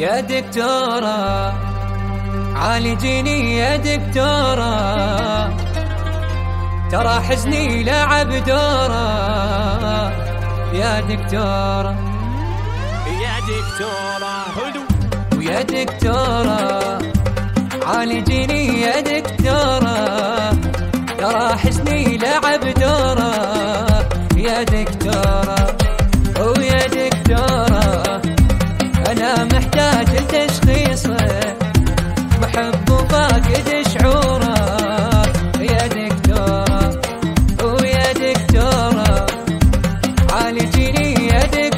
يا دكتورة عالجيني يا دكتورة، ترى حزني لعب دورة يا دكتورة. يا دكتورة ويا دكتورة عالجيني يا دكتورة، ترى حزني لعب دورة يا دكتورة. ويا دكتورة أنا محتاج لتشخيصه، محب وفاقد شعوره يا دكتورة. ويا دكتورة عالجيني يا دكتورة،